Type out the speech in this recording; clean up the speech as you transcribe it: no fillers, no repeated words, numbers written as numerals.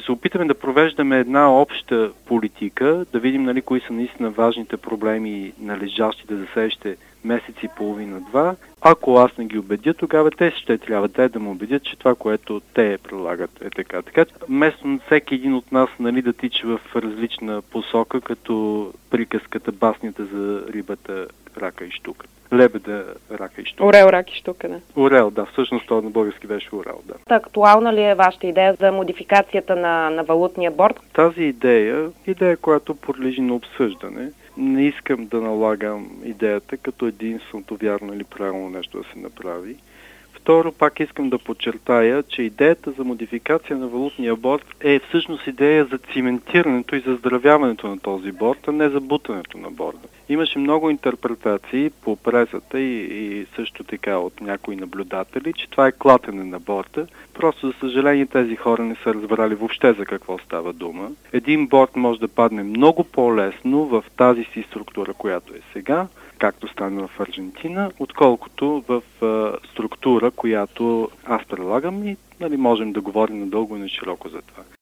се опитаме да провеждаме една обща политика, да видим нали, кои са наистина важните проблеми, належащите за следващите месеци и половина-два. Ако аз не ги убедя, тогава те ще трябва да ме убедят, че това, което те предлагат е така. Така че вместо всеки един от нас нали, да тича в различна посока, като приказката, баснята за рибата, рака и щука. Лебеда, рака и щука. Орел, рак и щука, да. Орел, да. Всъщност това на български беше орел, да. Актуална ли е вашата идея за модификацията на валутния борд? Тази идея, която подлежи на обсъждане, не искам да налагам идеята като единственото вярно или правилно нещо да се направи. Второ, пак искам да подчертая, че идеята за модификация на валутния борд е всъщност идея за циментирането и заздравяването на този борд, а не за бутането на борда. Имаше много интерпретации по пресата и също така от някои наблюдатели, че това е клатене на борда. Просто, за съжаление, тези хора не са разбрали въобще за какво става дума. Един борд може да падне много по-лесно в тази си структура, която е сега, както стана в Аржентина, отколкото в структура, която аз предлагам и нали, можем да говорим надълго и на широко за това.